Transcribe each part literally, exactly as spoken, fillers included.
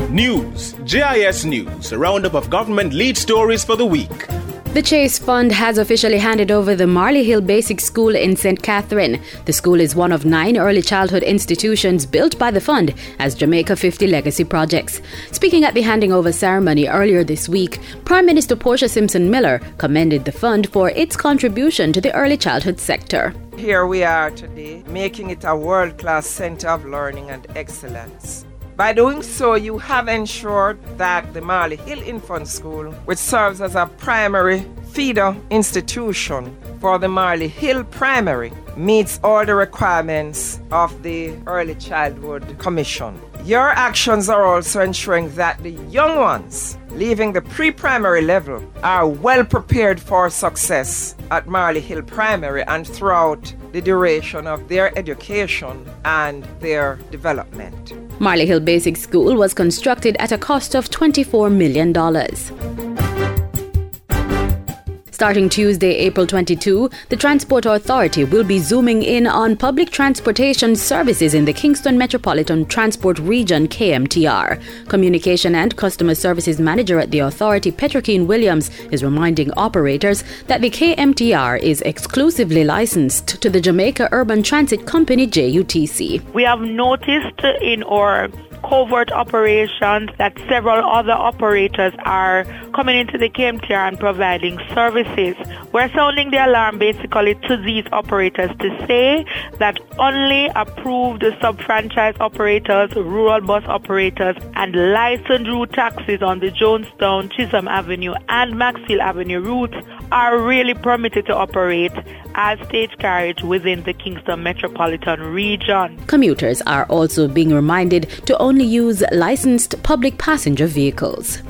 News, J I S News, a roundup of government lead stories for the week. The Chase Fund has officially handed over the Marley Hill Basic School in Saint Catherine. The school is one of nine early childhood institutions built by the fund as Jamaica fifty legacy projects. Speaking at the handing over ceremony earlier this week, Prime Minister Portia Simpson Miller commended the fund for its contribution to the early childhood sector. Here we are today, making it a world-class center of learning and excellence. By doing so, you have ensured that the Marley Hill Infant School, which serves as a primary feeder institution for the Marley Hill Primary, meets all the requirements of the Early Childhood Commission. Your actions are also ensuring that the young ones leaving the pre-primary level are well prepared for success at Marley Hill Primary and throughout the duration of their education and their development. Marley Hill Basic School was constructed at a cost of twenty-four million dollars. Starting Tuesday, April twenty-second, the Transport Authority will be zooming in on public transportation services in the Kingston Metropolitan Transport Region, K M T R. Communication and Customer Services Manager at the authority, Petrokeen Williams, is reminding operators that the K M T R is exclusively licensed to the Jamaica Urban Transit Company, J U T C. We have noticed in our covert operations that several other operators are coming into the K M T R and providing services. We're sounding the alarm basically to these operators to say that only approved sub-franchise operators, rural bus operators, and licensed route taxis on the Jonestown, Chisholm Avenue, and Maxfield Avenue routes are really permitted to operate as stage carriage within the Kingston Metropolitan Region. Commuters are also being reminded to only use licensed public passenger vehicles.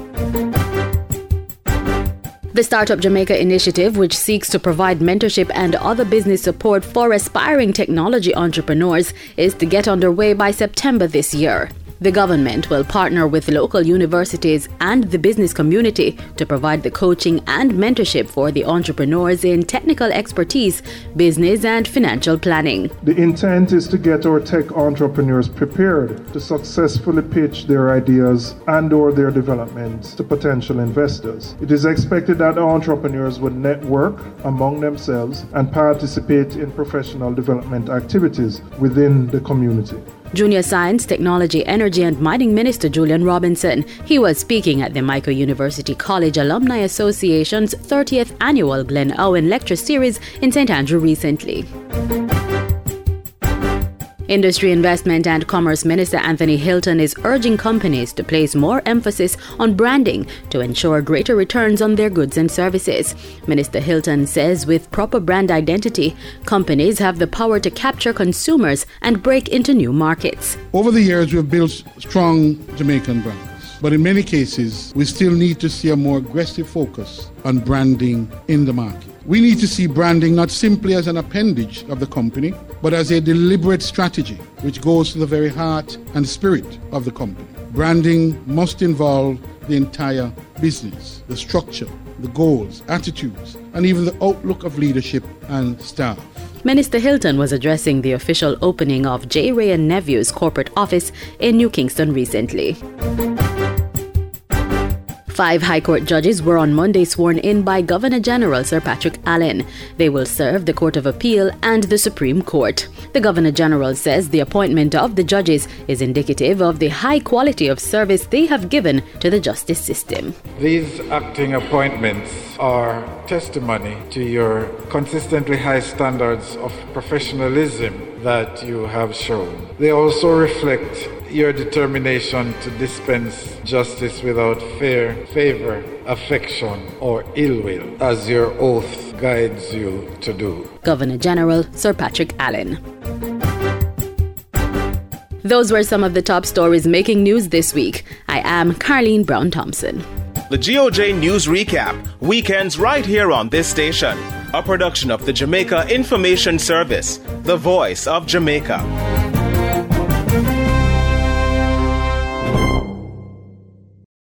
The Startup Jamaica initiative, which seeks to provide mentorship and other business support for aspiring technology entrepreneurs, is to get underway by September this year. The government will partner with local universities and the business community to provide the coaching and mentorship for the entrepreneurs in technical expertise, business and financial planning. The intent is to get our tech entrepreneurs prepared to successfully pitch their ideas and or their developments to potential investors. It is expected that entrepreneurs will network among themselves and participate in professional development activities within the community. Junior Science, Technology, Energy and Mining Minister Julian Robinson. He was speaking at the Mico University College Alumni Association's thirtieth Annual Glen Owen Lecture Series in Saint Andrew recently. Industry, Investment and Commerce Minister Anthony Hilton is urging companies to place more emphasis on branding to ensure greater returns on their goods and services. Minister Hilton says with proper brand identity, companies have the power to capture consumers and break into new markets. Over the years, we have built strong Jamaican brands, but in many cases, we still need to see a more aggressive focus on branding in the market. We need to see branding not simply as an appendage of the company, but as a deliberate strategy which goes to the very heart and spirit of the company. Branding must involve the entire business, the structure, the goals, attitudes, and even the outlook of leadership and staff. Minister Hilton was addressing the official opening of J. Ray and Nephew's corporate office in New Kingston recently. Five High Court judges were on Monday sworn in by Governor General Sir Patrick Allen. They will serve the Court of Appeal and the Supreme Court. The Governor General says the appointment of the judges is indicative of the high quality of service they have given to the justice system. These acting appointments are testimony to your consistently high standards of professionalism that you have shown. They also reflect your determination to dispense justice without fear, favor, affection, or ill will, as your oath guides you to do. Governor General Sir Patrick Allen. Those were some of the top stories making news this week. I am Carleen Brown-Thompson. The G O J News Recap, weekends right here on this station. A production of the Jamaica Information Service, the voice of Jamaica.